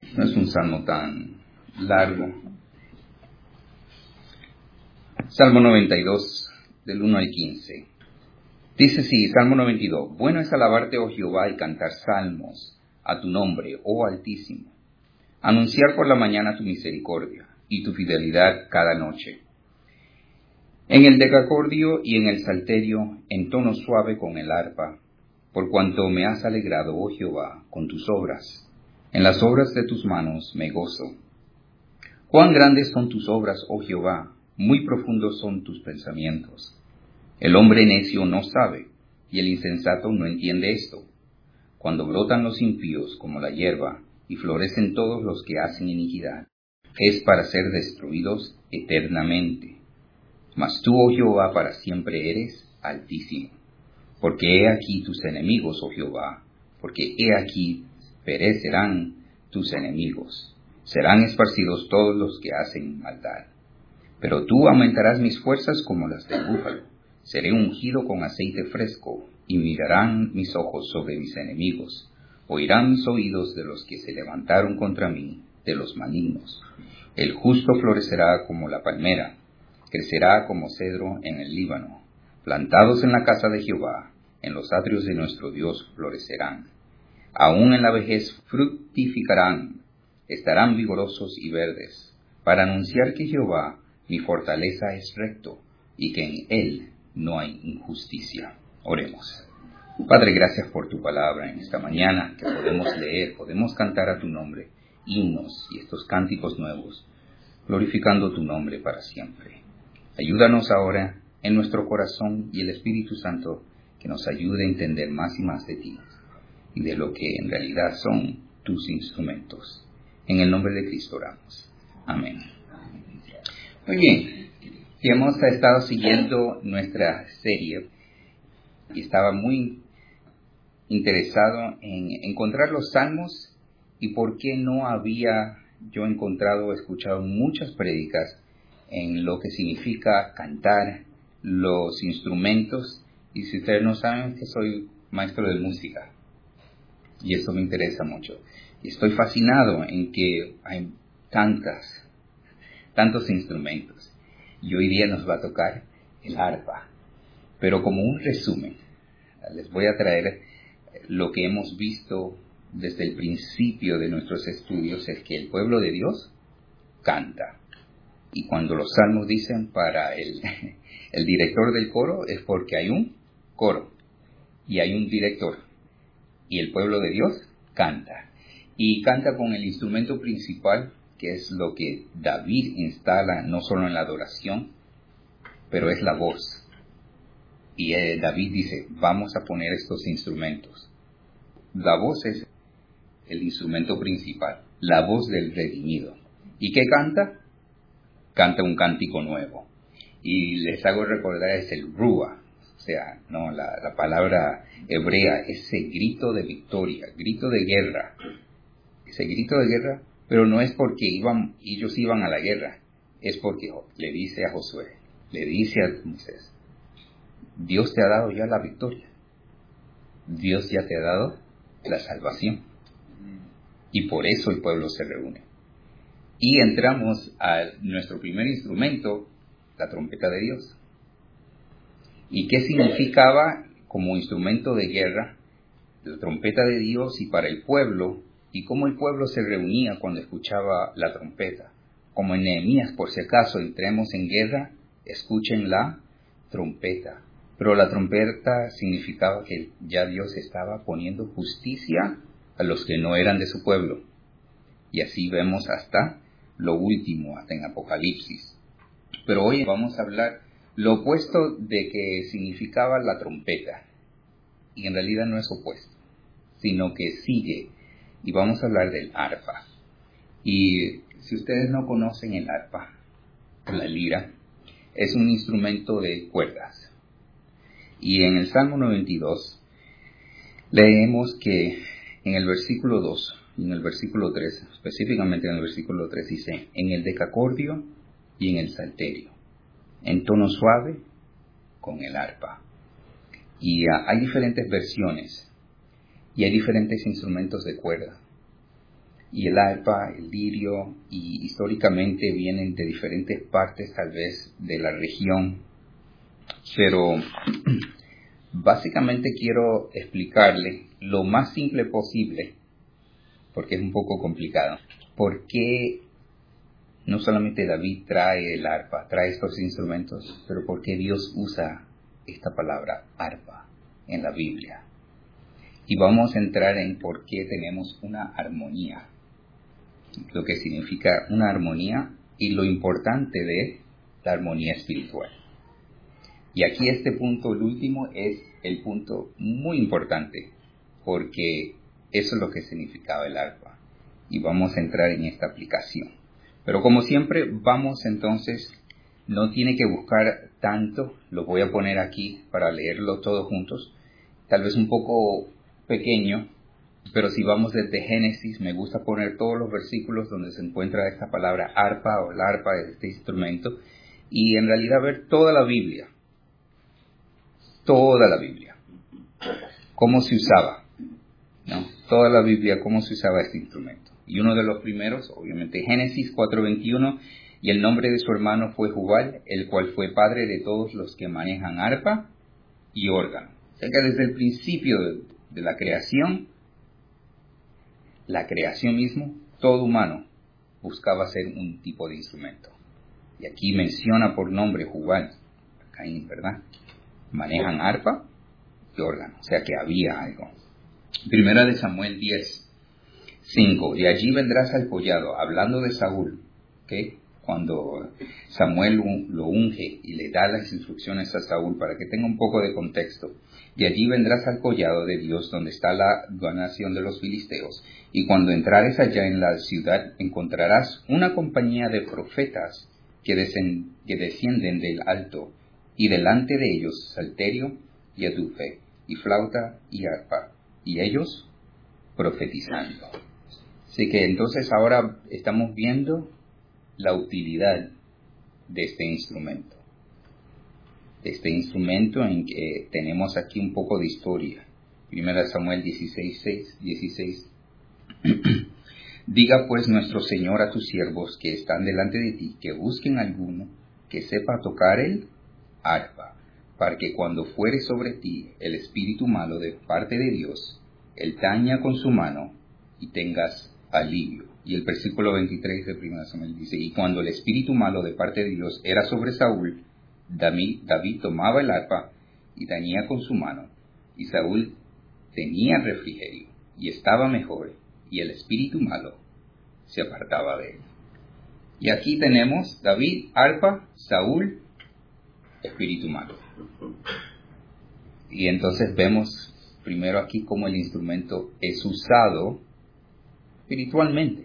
No es un salmo tan largo. Salmo 92, del 1 al 15. Dice así, Salmo 92. Bueno es alabarte, oh Jehová, y cantar salmos a tu nombre, oh Altísimo. Anunciar por la mañana tu misericordia y tu fidelidad cada noche. En el decacordio y en el salterio, en tono suave con el arpa, por cuanto me has alegrado, oh Jehová, con tus obras. En las obras de tus manos me gozo. Cuán grandes son tus obras, oh Jehová, muy profundos son tus pensamientos. El hombre necio no sabe, y el insensato no entiende esto. Cuando brotan los impíos como la hierba, y florecen todos los que hacen iniquidad, es para ser destruidos eternamente. Mas tú, oh Jehová, para siempre eres altísimo. Porque he aquí tus enemigos, oh Jehová, porque he aquí perecerán tus enemigos. Serán esparcidos todos los que hacen maldad. Pero tú aumentarás mis fuerzas como las del búfalo. Seré ungido con aceite fresco, y mirarán mis ojos sobre mis enemigos. Oirán mis oídos de los que se levantaron contra mí, de los malignos. El justo florecerá como la palmera, crecerá como cedro en el Líbano. Plantados en la casa de Jehová, en los atrios de nuestro Dios florecerán. Aún en la vejez fructificarán, estarán vigorosos y verdes, para anunciar que Jehová, mi fortaleza, es recto, y que en él no hay injusticia. Oremos. Padre, gracias por tu palabra en esta mañana, que podemos leer, podemos cantar a tu nombre, himnos y estos cánticos nuevos, glorificando tu nombre para siempre. Ayúdanos ahora en nuestro corazón y el Espíritu Santo que nos ayude a entender más y más de ti y de lo que en realidad son tus instrumentos. En el nombre de Cristo oramos. Amén. Muy bien, y hemos estado siguiendo nuestra serie y estaba muy interesado en encontrar los salmos y por qué no había yo encontrado o escuchado muchas prédicas en lo que significa cantar los instrumentos. Y si ustedes no saben, que soy maestro de música y eso me interesa mucho. Y estoy fascinado en que hay tantos instrumentos. Y hoy día nos va a tocar el arpa. Pero como un resumen, les voy a traer lo que hemos visto desde el principio de nuestros estudios, es que el pueblo de Dios canta. Y cuando los salmos dicen para el director del coro, es porque hay un coro y hay un director. Y el pueblo de Dios canta. Y canta con el instrumento principal, que es lo que David instala no solo en la adoración, pero es la voz. Y David dice, vamos a poner estos instrumentos. La voz es el instrumento principal, la voz del redimido. ¿Y qué canta? Canta un cántico nuevo. Y les hago recordar, es el Rúa, o sea, no la palabra hebrea, ese grito de victoria, grito de guerra. Ese grito de guerra, pero no es porque ellos iban a la guerra, es porque le dice a Josué, le dice a Moisés, Dios te ha dado ya la victoria. Dios ya te ha dado la salvación. Y por eso el pueblo se reúne. Y entramos a nuestro primer instrumento, la trompeta de Dios. ¿Y qué significaba como instrumento de guerra la trompeta de Dios y para el pueblo? Y cómo el pueblo se reunía cuando escuchaba la trompeta. Como en Nehemías, por si acaso entremos en guerra, escuchen la trompeta. Pero la trompeta significaba que ya Dios estaba poniendo justicia a los que no eran de su pueblo. Y así vemos hasta lo último, hasta en Apocalipsis. Pero hoy vamos a hablar lo opuesto de que significaba la trompeta. Y en realidad no es opuesto, sino que sigue. Y vamos a hablar del arpa. Y si ustedes no conocen el arpa, la lira, es un instrumento de cuerdas. Y en el Salmo 92 leemos que en el versículo 2 y en el versículo 3, específicamente en el versículo 3 dice, en el decacordio y en el salterio, en tono suave con el arpa. Y hay diferentes versiones y hay diferentes instrumentos de cuerda. y el arpa, el lirio, y históricamente vienen de diferentes partes tal vez de la región, pero básicamente quiero explicarle lo más simple posible, porque es un poco complicado, por qué no solamente David trae el arpa, trae estos instrumentos, pero por qué Dios usa esta palabra arpa en la Biblia. Y vamos a entrar en por qué tenemos una armonía, lo que significa una armonía y lo importante de la armonía espiritual. Y aquí este punto, el último, es el punto muy importante, porque eso es lo que significaba el arpa. Y vamos a entrar en esta aplicación. Pero como siempre, vamos entonces, no tiene que buscar tanto, lo voy a poner aquí para leerlo todos juntos, tal vez un poco pequeño, pero si vamos desde Génesis, me gusta poner todos los versículos donde se encuentra esta palabra arpa o el arpa, este instrumento, y en realidad ver toda la Biblia, cómo se usaba, ¿no? Toda la Biblia, cómo se usaba este instrumento. Y uno de los primeros, obviamente, Génesis 4:21, y el nombre de su hermano fue Jubal, el cual fue padre de todos los que manejan arpa y órgano. O sea que desde el principio de la creación mismo, todo humano buscaba ser un tipo de instrumento. Y aquí menciona por nombre Jubal, Caín, ¿verdad? Manejan arpa y órgano, o sea que había algo. Primera de Samuel 10:5, de allí vendrás al collado, hablando de Saúl, ¿okay? Cuando Samuel lo unge y le da las instrucciones a Saúl, para que tenga un poco de contexto, de allí vendrás al collado de Dios, donde está la nación de los filisteos, y cuando entrares allá en la ciudad, encontrarás una compañía de profetas que descienden del alto, y delante de ellos salterio y adufe, y flauta y arpa, y ellos profetizando. Así que entonces ahora estamos viendo la utilidad de este instrumento. En que tenemos aquí un poco de historia. 1 Samuel 16. Diga pues nuestro Señor a tus siervos que están delante de ti, que busquen alguno que sepa tocar el arpa, para que cuando fuere sobre ti el espíritu malo de parte de Dios, él taña con su mano y tengas alivio. Y el versículo 23 de 1 Samuel dice, y cuando el espíritu malo de parte de Dios era sobre Saúl, David tomaba el arpa y tañía con su mano, y Saúl tenía refrigerio y estaba mejor, y el espíritu malo se apartaba de él. Y aquí tenemos David, arpa, Saúl, espíritu malo. Y entonces vemos primero aquí cómo el instrumento es usado espiritualmente.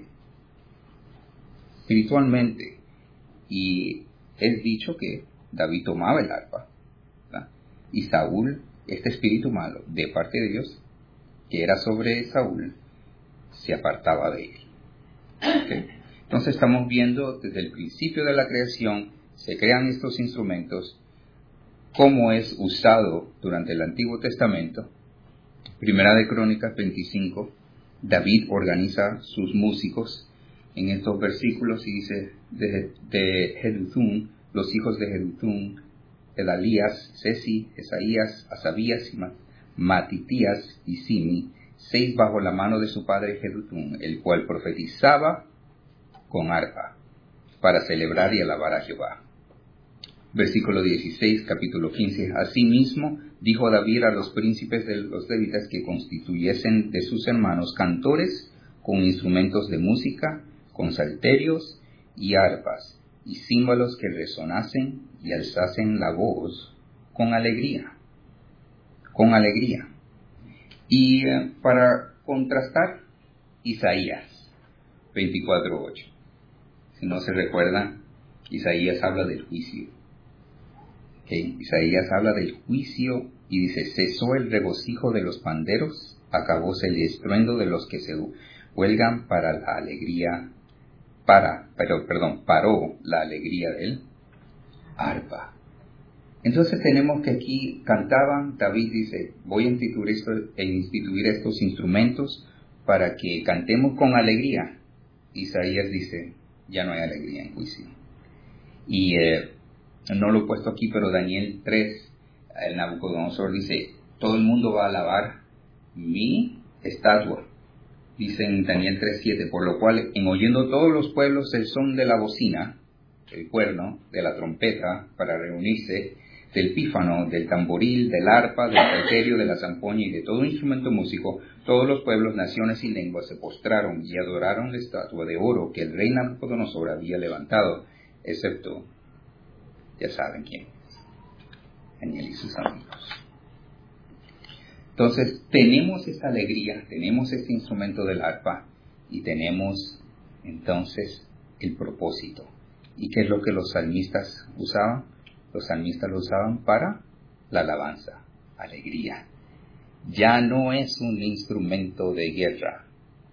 Y es dicho que David tomaba el arpa, ¿verdad? Y Saúl, este espíritu malo de parte de Dios, que era sobre Saúl, se apartaba de él. ¿Okay? Entonces estamos viendo desde el principio de la creación, se crean estos instrumentos, cómo es usado durante el Antiguo Testamento. Primera de Crónicas 25, David organiza sus músicos en estos versículos y dice de Jeduthún, los hijos de Jeduthún, Edalías, Cesi, Esaías, Asabías y Matitías y Simi, 6 bajo la mano de su padre Jeduthún, el cual profetizaba con arpa para celebrar y alabar a Jehová. Versículo 16, capítulo 15. Asimismo, dijo David a los príncipes de los levitas que constituyesen de sus hermanos cantores con instrumentos de música, con salterios y arpas, y címbalos que resonasen y alzasen la voz con alegría. Y para contrastar, Isaías 24:8. Si no se recuerdan, Isaías habla del juicio. Isaías habla del juicio y dice, cesó el regocijo de los panderos, acabóse el estruendo de los que se huelgan para la alegría, paró la alegría del arpa. Entonces tenemos que aquí cantaban, David dice, voy a instituir estos instrumentos para que cantemos con alegría. Isaías dice, ya no hay alegría en juicio. Y no lo he puesto aquí, pero Daniel 3, el Nabucodonosor dice, todo el mundo va a alabar mi estatua. Dice en Daniel 3:7, por lo cual, en oyendo todos los pueblos el son de la bocina, el cuerno, de la trompeta, para reunirse, del pífano, del tamboril, del arpa, del salterio, de la zampoña y de todo instrumento músico, todos los pueblos, naciones y lenguas se postraron y adoraron la estatua de oro que el rey Nabucodonosor había levantado, excepto, ya saben quién, Daniel y sus amigos. Entonces, tenemos esta alegría, tenemos este instrumento del arpa y tenemos entonces el propósito. ¿Y qué es lo que los salmistas usaban? Los salmistas lo usaban para la alabanza, alegría. Ya no es un instrumento de guerra.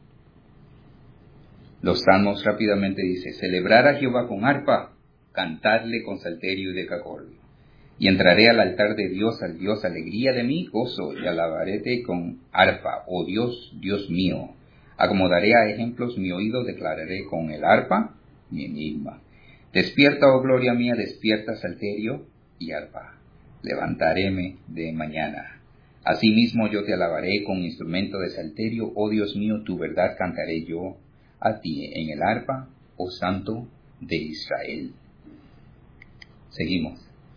Los salmos rápidamente dice, celebrar a Jehová con arpa, cantarle con salterio y decacordio. Y entraré al altar de Dios, al Dios, alegría de mí, gozo, y alabaréte con arpa, oh Dios, Dios mío. Acomodaré a ejemplos mi oído, declararé con el arpa mi enigma. Despierta, oh gloria mía, despierta, salterio y arpa. Levantaréme de mañana. Asimismo yo te alabaré con instrumento de salterio, oh Dios mío, tu verdad cantaré yo a ti en el arpa, oh Santo de Israel. Seguimos.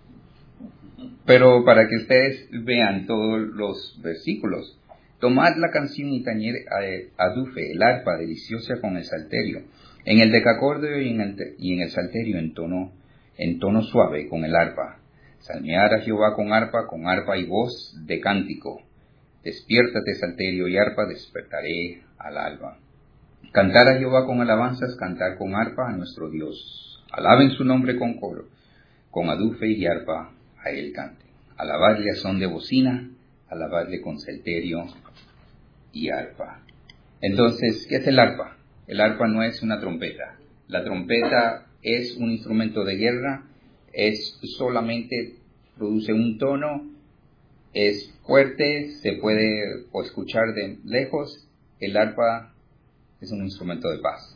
Pero para que ustedes vean todos los versículos, tomad la canción y tañed adufe, el arpa deliciosa con el salterio, en el decacordio y en el salterio en tono suave con el arpa. Salmear a Jehová con arpa y voz de cántico. Despiértate, salterio y arpa, despertaré al alba. Cantar a Jehová con alabanzas, cantar con arpa a nuestro Dios. Alaben su nombre con coro, con adufe y arpa a él cante. Alabarle a son de bocina, alabarle con salterio y arpa. Entonces, ¿qué es el arpa? El arpa no es una trompeta. La trompeta es un instrumento de guerra, es solamente produce un tono, es fuerte, se puede escuchar de lejos. El arpa es un instrumento de paz.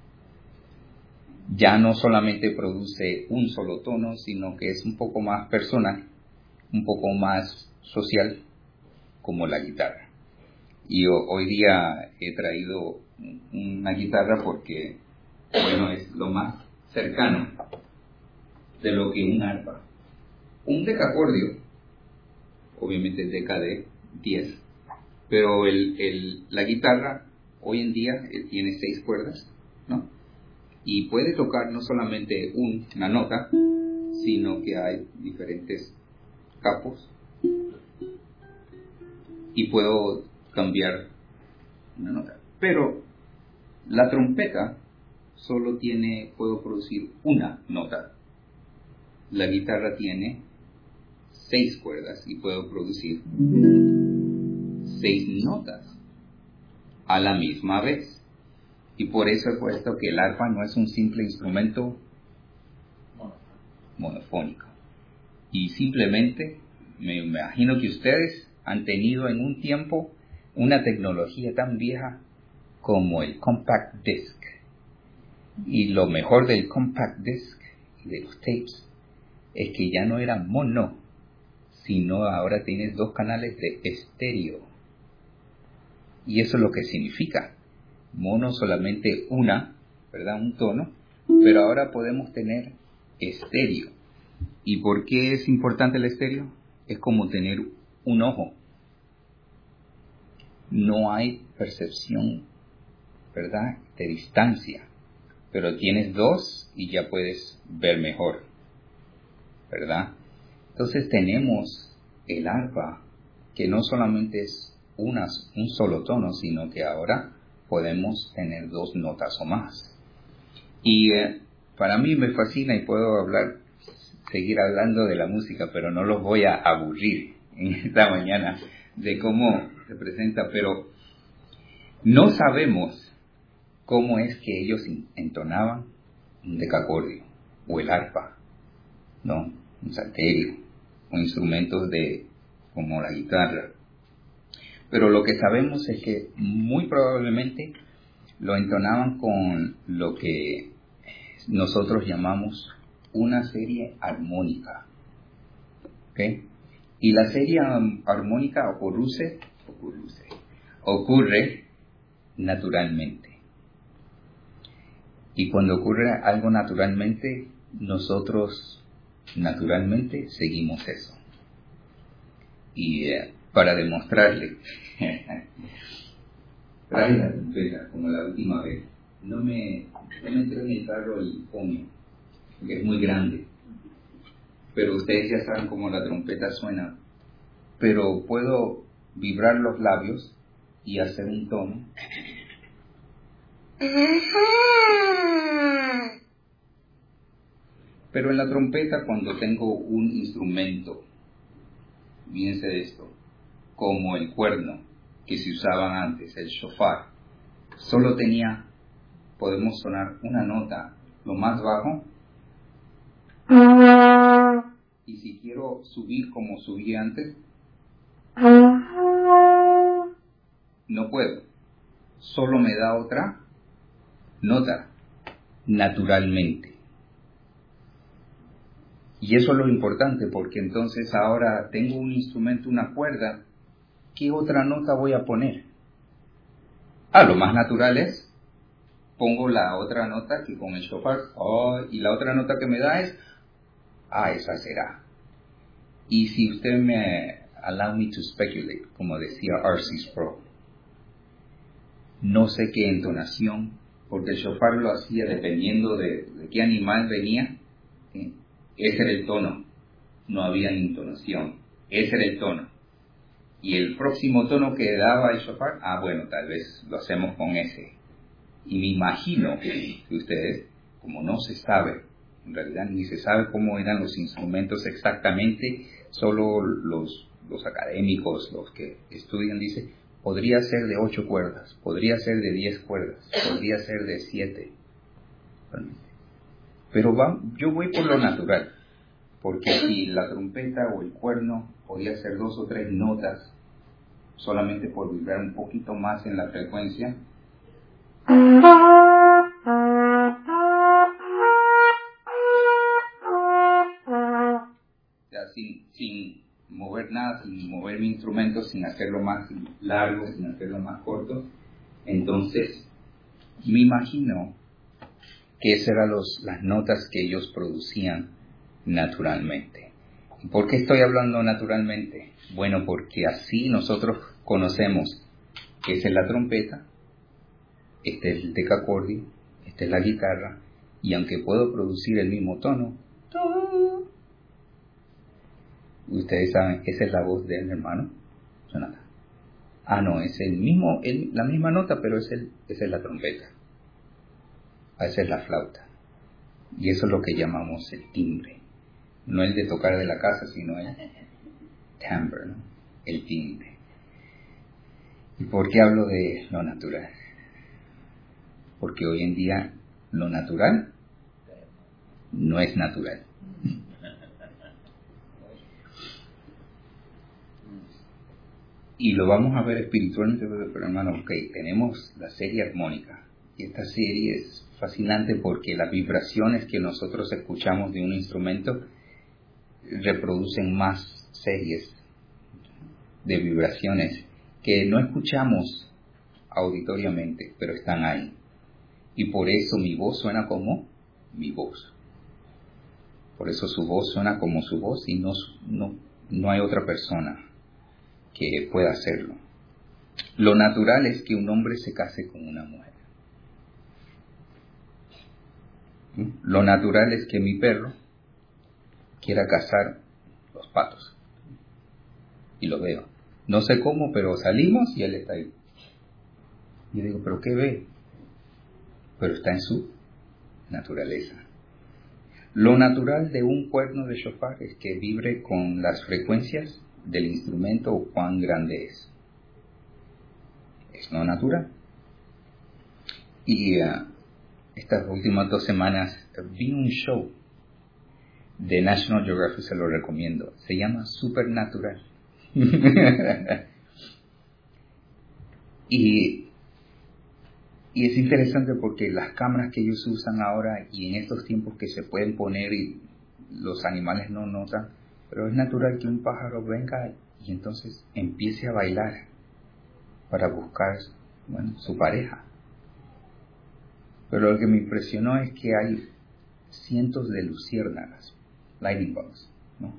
Ya no solamente produce un solo tono, sino que es un poco más personal, un poco más social, como la guitarra. Y hoy día he traído una guitarra porque, bueno, es lo más cercano de lo que un arpa. Un decacordio, obviamente es deca de 10, pero la guitarra hoy en día tiene 6 cuerdas, ¿no? Y puede tocar no solamente una nota, sino que hay diferentes capos y puedo cambiar una nota. Pero la trompeta solo puedo producir una nota. La guitarra tiene 6 cuerdas y puedo producir 6 notas a la misma vez. Y por eso he puesto que el arpa no es un simple instrumento monofónico. Y simplemente me imagino que ustedes han tenido en un tiempo una tecnología tan vieja como el compact disc. Y lo mejor del compact disc y de los tapes es que ya no era mono, sino ahora tienes 2 canales de estéreo. Y eso es lo que significa. Mono solamente ¿verdad? Un tono, pero ahora podemos tener estéreo. ¿Y por qué es importante el estéreo? Es como tener un ojo. No hay percepción, ¿verdad?, de distancia, pero tienes 2 y ya puedes ver mejor, ¿verdad? Entonces tenemos el arpa, que no solamente es un solo tono, sino que ahora podemos tener 2 notas o más. Y para mí me fascina y puedo seguir hablando de la música, pero no los voy a aburrir en esta mañana de cómo se presenta, pero no sabemos cómo es que ellos entonaban un decacordio o el arpa, ¿no? Un salterio o instrumentos como la guitarra. Pero lo que sabemos es que muy probablemente lo entonaban con lo que nosotros llamamos una serie armónica. ¿Okay? Y la serie armónica ocurre naturalmente. Y cuando ocurre algo naturalmente, nosotros naturalmente seguimos eso. Y para demostrarle, trae la trompeta como la última vez. No me entró en el carro el fondo, que es muy grande. Pero ustedes ya saben cómo la trompeta suena. Pero puedo vibrar los labios y hacer un tono. Pero en la trompeta, cuando tengo un instrumento, fíjense de esto, como el cuerno que se usaban antes, el shofar, solo podemos sonar una nota lo más bajo, y si quiero subir como subí antes, no puedo, solo me da otra nota naturalmente. Y eso es lo importante, porque entonces ahora tengo un instrumento, una cuerda, ¿qué otra nota voy a poner? Lo más natural es, pongo la otra nota que con el shofar, y la otra nota que me da es, esa será. Y si usted me allow me to speculate, como decía R.C. Sproul, no sé qué entonación, porque el shofar lo hacía dependiendo de qué animal venía, ¿sí? Ese era el tono, no había entonación, ese era el tono. Y el próximo tono que daba el shofar, bueno, tal vez lo hacemos con ese. Y me imagino que ustedes, como no se sabe, en realidad ni se sabe cómo eran los instrumentos exactamente, solo los académicos, los que estudian, dicen, podría ser de 8 cuerdas, podría ser de 10 cuerdas, podría ser de 7. Pero yo voy por lo natural, porque si la trompeta o el cuerno podía ser 2 o 3 notas, solamente por vibrar un poquito más en la frecuencia, sin mover nada, sin mover mi instrumento, sin hacerlo más largo, sin hacerlo más corto, entonces me imagino que esas eran las notas que ellos producían naturalmente. ¿Y por qué estoy hablando naturalmente? Bueno, porque así nosotros conocemos que esa es la trompeta, este es el decacordio, esta es la guitarra, y aunque puedo producir el mismo tono, ustedes saben, esa es la voz del hermano Jonathan. No, es la misma nota, pero esa es la trompeta. Esa es la flauta. Y eso es lo que llamamos el timbre. No el de tocar de la casa, sino el timbre, ¿no? El timbre. ¿Y por qué hablo de lo natural? Porque hoy en día lo natural no es natural. Y lo vamos a ver espiritualmente, pero hermano, tenemos la serie armónica. Y esta serie es fascinante porque las vibraciones que nosotros escuchamos de un instrumento reproducen más series de vibraciones que no escuchamos auditoriamente, pero están ahí. Y por eso mi voz suena como mi voz. Por eso su voz suena como su voz y no hay otra persona que pueda hacerlo. Lo natural es que un hombre se case con una mujer. Lo natural es que mi perro quiera cazar los patos. Y lo veo. No sé cómo, pero salimos y él está ahí. Y yo digo, ¿pero qué ve? Pero está en su naturaleza. Lo natural de un cuerno de shofar es que vibre con las frecuencias del instrumento o cuán grande es. Es no natural. Y estas últimas 2 semanas vi un show de National Geographic, se lo recomiendo. Se llama Supernatural. Y es interesante porque las cámaras que ellos usan ahora y en estos tiempos que se pueden poner y los animales no notan, pero es natural que un pájaro venga y entonces empiece a bailar para buscar, su pareja. Pero lo que me impresionó es que hay cientos de luciérnagas, lightning bugs, ¿no?,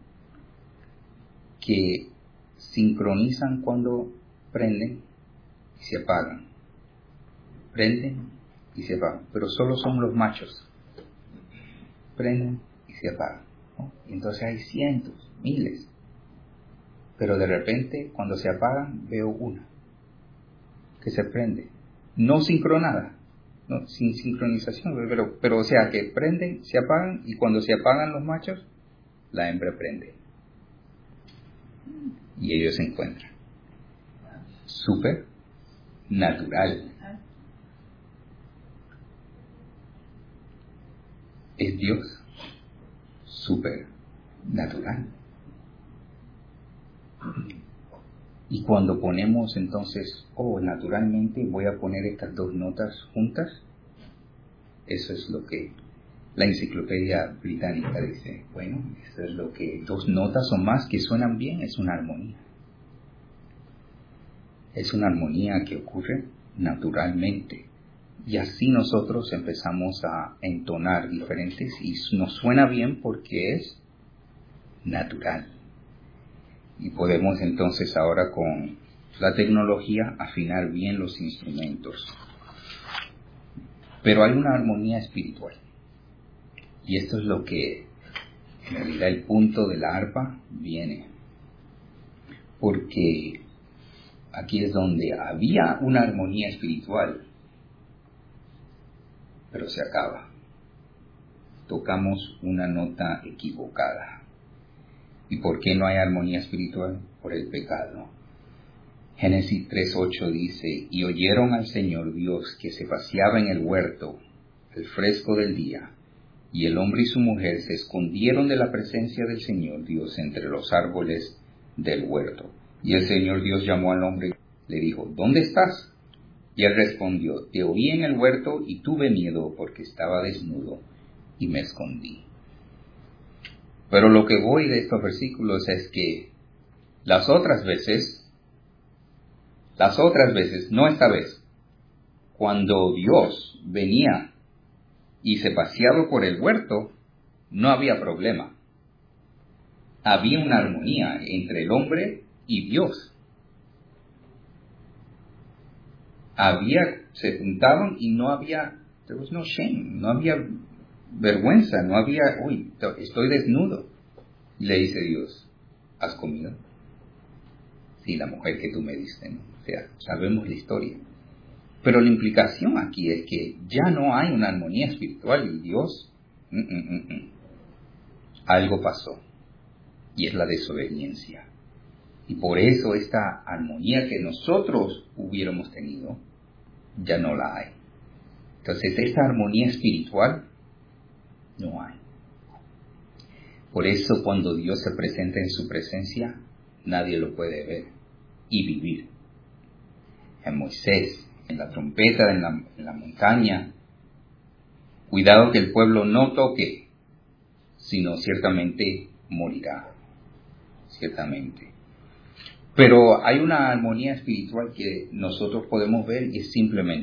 que sincronizan cuando prenden y se apagan. Prenden y se apagan, pero solo son los machos. Prenden y se apagan, ¿no? Y entonces hay cientos, miles. Pero de repente, cuando se apagan, veo una que se prende. No sincronada, no, sin sincronización, pero o sea que prenden, se apagan, y cuando se apagan los machos, la hembra prende. Y ellos se encuentran. Súper natural. Es Dios. Súper natural. Y cuando ponemos entonces, naturalmente voy a poner estas dos notas juntas, eso es lo que la enciclopedia británica dice. Bueno, eso es lo que dos notas o más que suenan bien, es una armonía. Es una armonía que ocurre naturalmente. Y así nosotros empezamos a entonar diferentes y nos suena bien porque es natural. Y podemos entonces ahora con la tecnología afinar bien los instrumentos. Pero hay una armonía espiritual. Y esto es lo que en realidad el punto de la arpa viene. Porque aquí es donde había una armonía espiritual, pero se acaba. Tocamos una nota equivocada. ¿Y por qué no hay armonía espiritual? Por el pecado. Génesis 3:8 dice: y oyeron al Señor Dios que se paseaba en el huerto al fresco del día, y el hombre y su mujer se escondieron de la presencia del Señor Dios entre los árboles del huerto. Y el Señor Dios llamó al hombre, le dijo: ¿dónde estás? Y él respondió: te oí en el huerto y tuve miedo porque estaba desnudo y me escondí. Pero lo que voy de estos versículos es que las otras veces, no esta vez, cuando Dios venía y se paseaba por el huerto, no había problema. Había una armonía entre el hombre y Dios. Se juntaban y no había, there was no shame, no había vergüenza, no había, estoy desnudo. Y le dice Dios: ¿has comido? Sí, la mujer que tú me diste, ¿no? O sea, sabemos la historia. Pero la implicación aquí es que ya no hay una armonía espiritual y Dios, algo pasó. Y es la desobediencia. Y por eso esta armonía que nosotros hubiéramos tenido, ya no la hay. Entonces esta armonía espiritual no hay. Por eso cuando Dios se presenta en su presencia, nadie lo puede ver y vivir. En Moisés, en la trompeta, en la montaña, cuidado que el pueblo no toque, sino ciertamente morirá. Ciertamente. Pero hay una armonía espiritual que nosotros podemos ver y es simple.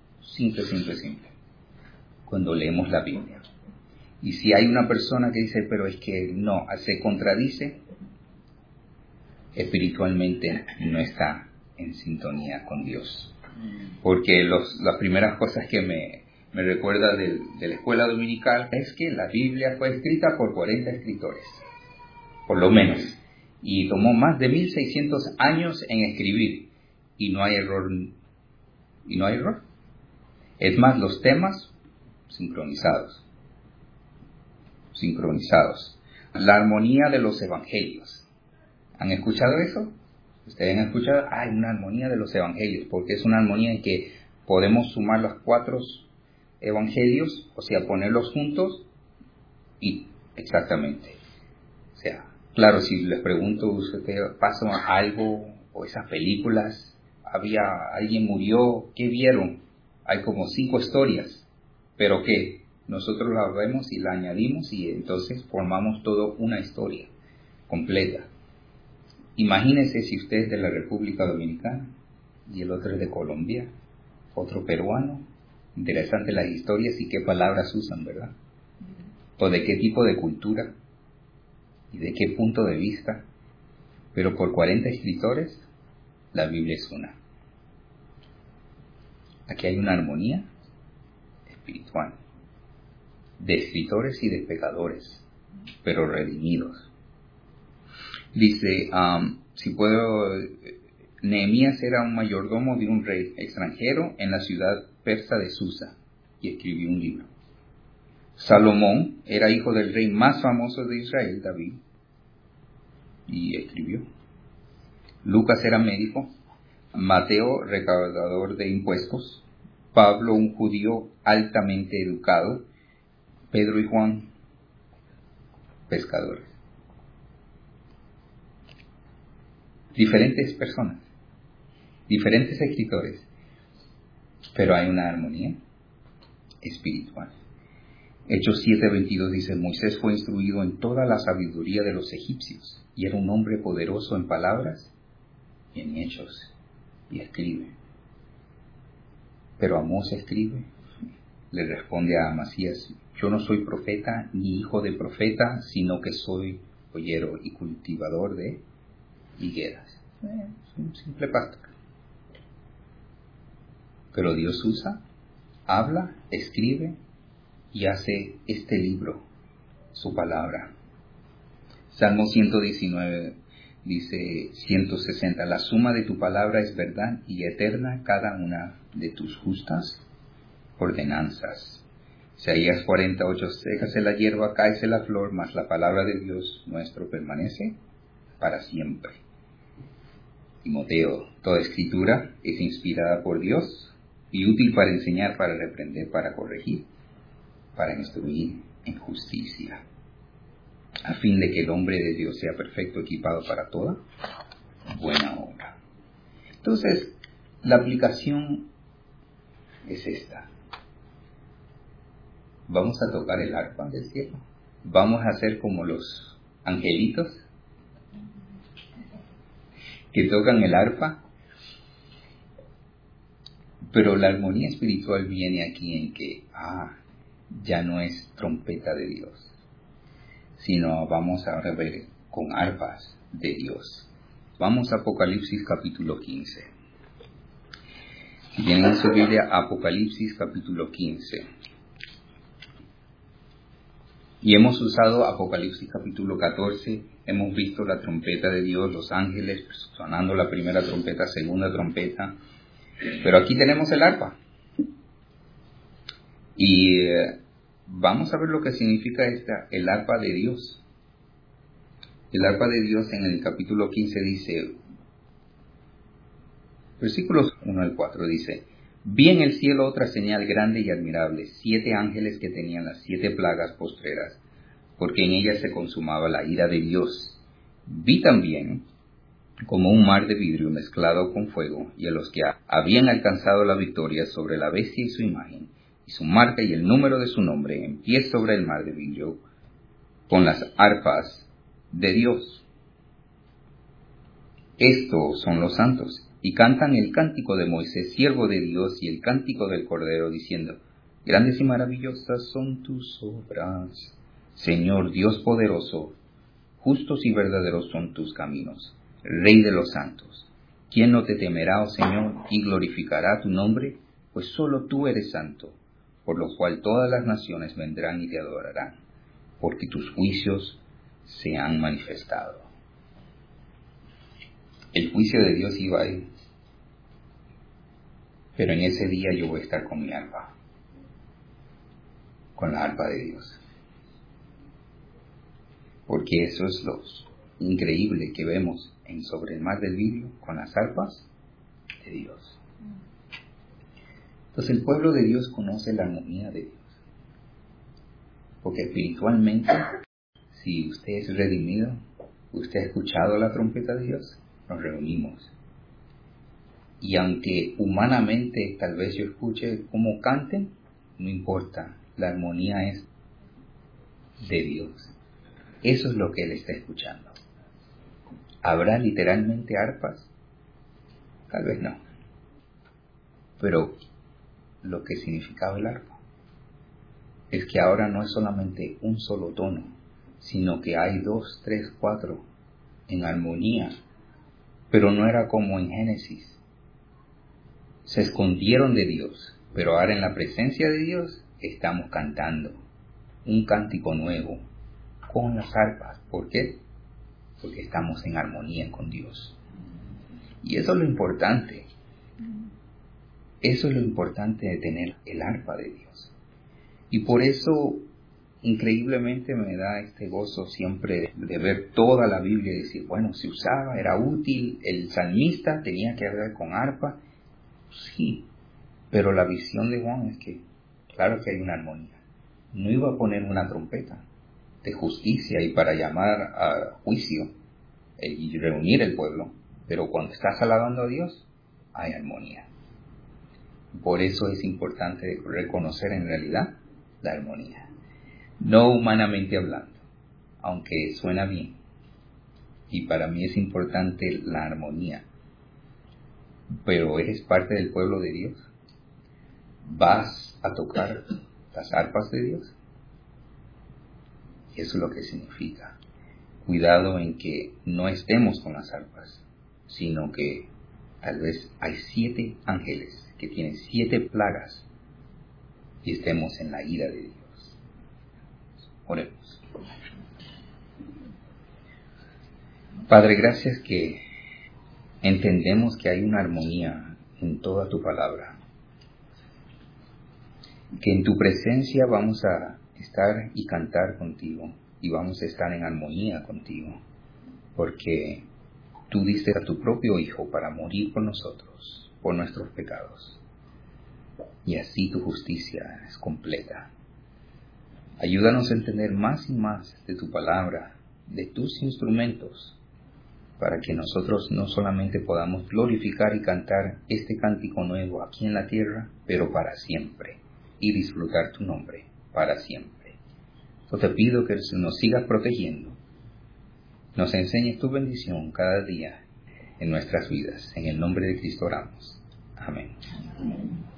Cuando leemos la Biblia. Y si hay una persona que dice, pero es que no, se contradice, espiritualmente no está en sintonía con Dios. Porque las primeras cosas que me recuerda de la escuela dominical es que la Biblia fue escrita por 40 escritores, por lo menos. Y tomó más de 1600 años en escribir. Y no hay error. Es más, los temas sincronizados. La armonía de los evangelios. ¿Han escuchado eso? ¿Ustedes han escuchado? Hay una armonía de los evangelios, porque es una armonía en que podemos sumar los 4 evangelios, o sea, ponerlos juntos y exactamente. O sea, claro, si les pregunto, ¿usted pasa algo o esas películas alguien murió, ¿qué vieron? Hay como 5 historias, pero ¿qué? Nosotros la vemos y la añadimos y entonces formamos toda una historia completa. Imagínense si usted es de la República Dominicana y el otro es de Colombia, otro peruano. Interesante las historias y qué palabras usan, ¿verdad? O de qué tipo de cultura y de qué punto de vista. Pero por 40 escritores, la Biblia es una. Aquí hay una armonía espiritual de escritores y de pecadores, pero redimidos. Dice, si puedo, Nehemías era un mayordomo de un rey extranjero en la ciudad persa de Susa y escribió un libro. Salomón era hijo del rey más famoso de Israel, David, y escribió. Lucas era médico, Mateo recaudador de impuestos, Pablo un judío altamente educado, Pedro y Juan pescadores. Diferentes personas, diferentes escritores, pero hay una armonía espiritual. Hechos 7:22 dice, Moisés fue instruido en toda la sabiduría de los egipcios y era un hombre poderoso en palabras y en hechos, y escribe. Pero Amós escribe, le responde a Amasías, yo no soy profeta ni hijo de profeta, sino que soy joyero y cultivador de higueras. Es un simple pastor. Pero Dios usa, habla, escribe y hace este libro, su palabra. Salmo 119 dice 160, la suma de tu palabra es verdad y eterna cada una de tus justas ordenanzas. Isaías 48, sécase la hierba, cáese la flor, mas la palabra de Dios nuestro permanece para siempre. Timoteo, toda escritura es inspirada por Dios y útil para enseñar, para reprender, para corregir, para instruir en justicia, a fin de que el hombre de Dios sea perfecto, equipado para toda buena obra. Entonces, la aplicación es esta. Vamos a tocar el arpa del cielo. Vamos a hacer como los angelitos que tocan el arpa. Pero la armonía espiritual viene aquí en que, ya no es trompeta de Dios, sino vamos a ver con arpas de Dios. Vamos a Apocalipsis capítulo 15. Si tienen en su Biblia, Apocalipsis capítulo 15. Y hemos usado Apocalipsis capítulo 14, hemos visto la trompeta de Dios, los ángeles sonando la primera trompeta, segunda trompeta, pero aquí tenemos el arpa. Y vamos a ver lo que significa el arpa de Dios. El arpa de Dios en el capítulo 15 dice, versículos 1 al 4 dice, vi en el cielo otra señal grande y admirable, 7 ángeles que tenían las 7 plagas postreras, porque en ellas se consumaba la ira de Dios. Vi también como un mar de vidrio mezclado con fuego, y a los que habían alcanzado la victoria sobre la bestia y su imagen, y su marca y el número de su nombre, en pie sobre el mar de vidrio, con las arpas de Dios. Estos son los santos, y cantan el cántico de Moisés, siervo de Dios, y el cántico del Cordero, diciendo, grandes y maravillosas son tus obras, Señor Dios poderoso, justos y verdaderos son tus caminos, Rey de los santos. ¿Quién no te temerá, oh Señor, y glorificará tu nombre? Pues solo tú eres santo, por lo cual todas las naciones vendrán y te adorarán, porque tus juicios se han manifestado. El juicio de Dios iba a ir, pero en ese día yo voy a estar con mi arpa, con la arpa de Dios. Porque eso es lo increíble que vemos en Sobre el Mar del Vidrio con las arpas de Dios. Entonces el pueblo de Dios conoce la armonía de Dios. Porque espiritualmente, si usted es redimido, usted ha escuchado la trompeta de Dios, nos reunimos. Y aunque humanamente tal vez yo escuche cómo canten, no importa, la armonía es de Dios. Eso es lo que Él está escuchando. ¿Habrá literalmente arpas? Tal vez no. Pero lo que significaba el arpa es que ahora no es solamente un solo tono, sino que hay 2, 3, 4 en armonía. Pero no era como en Génesis. Se escondieron de Dios, pero ahora en la presencia de Dios estamos cantando un cántico nuevo con las arpas. ¿Por qué? Porque estamos en armonía con Dios. Y eso es lo importante. Eso es lo importante de tener el arpa de Dios. Y por eso, increíblemente me da este gozo siempre de ver toda la Biblia y decir, bueno, se usaba, era útil, el salmista tenía que hablar con arpa. Sí, pero la visión de Juan es que, claro que hay una armonía. No iba a poner una trompeta de justicia y para llamar a juicio y reunir el pueblo, pero cuando estás alabando a Dios, hay armonía. Por eso es importante reconocer en realidad la armonía. No humanamente hablando, aunque suena bien. Y para mí es importante la armonía. Pero eres parte del pueblo de Dios. ¿Vas a tocar las arpas de Dios? Y eso es lo que significa. Cuidado en que no estemos con las arpas, sino que tal vez hay 7 ángeles que tienen 7 plagas y estemos en la ira de Dios. Oremos. Padre, gracias que entendemos que hay una armonía en toda tu palabra. Que en tu presencia vamos a estar y cantar contigo y vamos a estar en armonía contigo. Porque tú diste a tu propio Hijo para morir por nosotros, por nuestros pecados. Y así tu justicia es completa. Ayúdanos a entender más y más de tu palabra, de tus instrumentos, para que nosotros no solamente podamos glorificar y cantar este cántico nuevo aquí en la tierra, pero para siempre, y disfrutar tu nombre para siempre. Yo te pido que nos sigas protegiendo, nos enseñes tu bendición cada día en nuestras vidas. En el nombre de Cristo oramos. Amén.